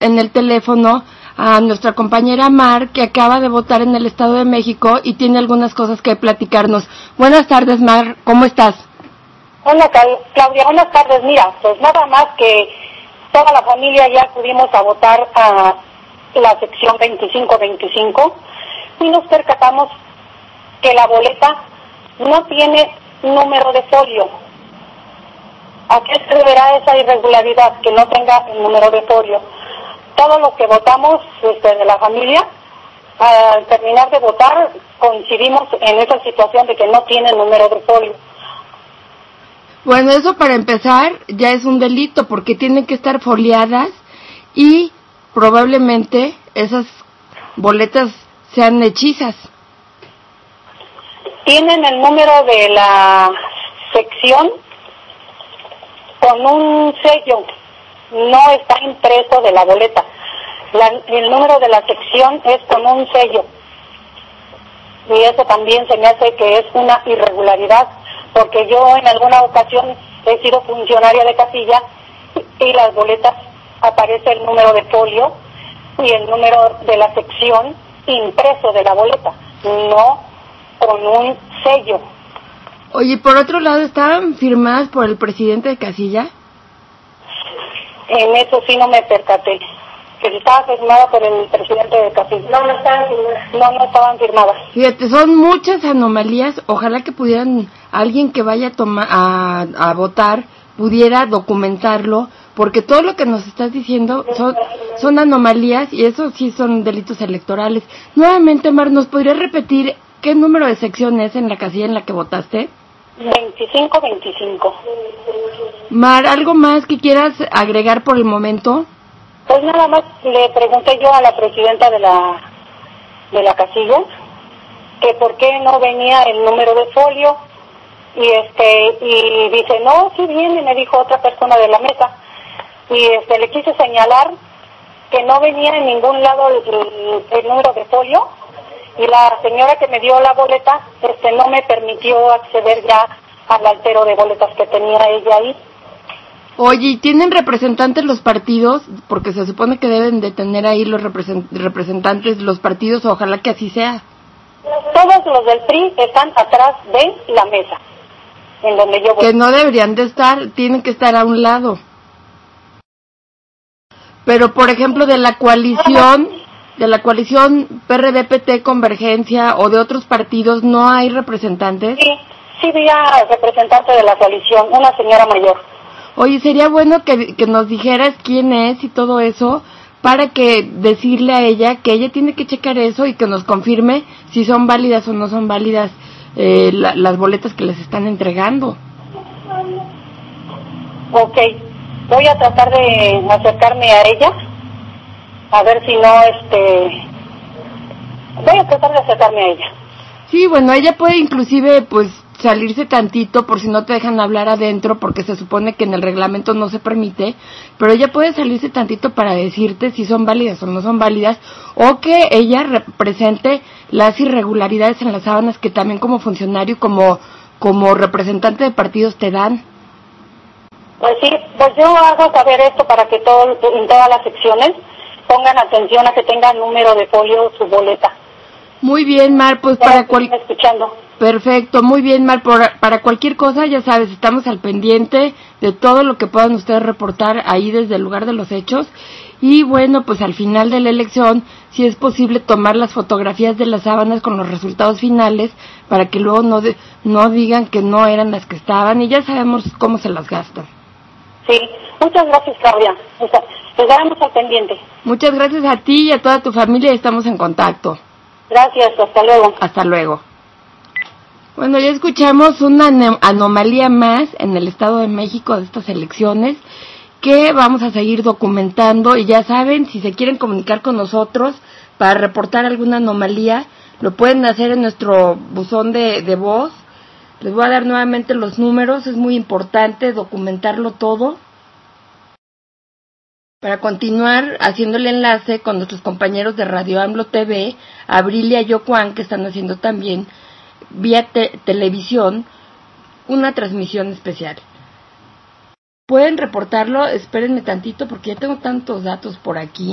en el teléfono a nuestra compañera Mar, que acaba de votar en el Estado de México y tiene algunas cosas que platicarnos. Buenas tardes, Mar, ¿cómo estás? Hola, Claudia, buenas tardes. Mira, pues nada más que toda la familia ya acudimos a votar a la sección 2525 y nos percatamos que la boleta no tiene número de folio. ¿A qué se deberá esa irregularidad, que no tenga el número de folio? Todos los que votamos de la familia, al terminar de votar, coincidimos en esa situación de que no tiene número de folio. Bueno, eso para empezar ya es un delito porque tienen que estar foliadas y probablemente esas boletas sean hechizas. Tienen el número de la sección con un sello, no está impreso de la boleta. El número de la sección es con un sello. Y eso también se me hace que es una irregularidad, porque yo en alguna ocasión he sido funcionaria de casilla y las boletas aparece el número de folio y el número de la sección impreso de la boleta, no con un sello. Oye, por otro lado, ¿estaban firmadas por el presidente de casilla? En eso sí no me percaté. Que si estaba firmada por el presidente de casilla. No estaban firmadas. No estaban firmadas. Fíjate, son muchas anomalías. Ojalá que pudieran, alguien que vaya a votar, pudiera documentarlo, porque todo lo que nos estás diciendo son anomalías y eso sí son delitos electorales. Nuevamente, Mar, ¿nos podrías repetir qué número de sección es en la casilla en la que votaste? 2525. Mar, ¿algo más que quieras agregar por el momento? Pues nada más le pregunté yo a la presidenta de la casilla que por qué no venía el número de folio y dice, no, sí viene, me dijo otra persona de la mesa, y le quise señalar que no venía en ningún lado el número de folio, y la señora que me dio la boleta no me permitió acceder ya al altero de boletas que tenía ella ahí. Oye, ¿tienen representantes los partidos? Porque se supone que deben de tener ahí los representantes los partidos, ojalá que así sea. Todos los del PRI están atrás de la mesa, en donde yo voy. Que no deberían de estar, tienen que estar a un lado. Pero, por ejemplo, de la coalición PRD-PT Convergencia o de otros partidos, ¿no hay representantes? Sí vi a representante de la coalición, una señora mayor. Oye, sería bueno que nos dijeras quién es y todo eso, para que decirle a ella que ella tiene que checar eso y que nos confirme si son válidas o no son válidas las boletas que les están entregando. Ok, voy a tratar de acercarme a ella, a ver si no, voy a tratar de acercarme a ella. Sí, bueno, ella puede inclusive, pues, salirse tantito por si no te dejan hablar adentro, porque se supone que en el reglamento no se permite, pero ella puede salirse tantito para decirte si son válidas o no son válidas, o que ella represente las irregularidades en las sábanas que también como funcionario, como representante de partidos te dan. Pues sí, pues yo hago saber esto para que en todas las secciones pongan atención a que tenga número de folio su boleta. Muy bien, Mar, pues escuchando. Perfecto, muy bien, Mar, para cualquier cosa, ya sabes, estamos al pendiente de todo lo que puedan ustedes reportar ahí desde el lugar de los hechos. Y bueno, pues al final de la elección, si es posible tomar las fotografías de las sábanas con los resultados finales, para que luego no digan que no eran las que estaban, y ya sabemos cómo se las gastan. Sí, muchas gracias, Claudia. Quedamos al pendiente. Muchas gracias a ti y a toda tu familia, estamos en contacto. Gracias, hasta luego. Hasta luego. Bueno, ya escuchamos una anomalía más en el Estado de México de estas elecciones que vamos a seguir documentando, y ya saben, si se quieren comunicar con nosotros para reportar alguna anomalía, lo pueden hacer en nuestro buzón de voz. Les voy a dar nuevamente los números, es muy importante documentarlo todo para continuar haciendo el enlace con nuestros compañeros de Radio AMLO TV, Abril y Ayocuán, que están haciendo también vía televisión una transmisión especial. Pueden reportarlo, espérenme tantito porque ya tengo tantos datos por aquí.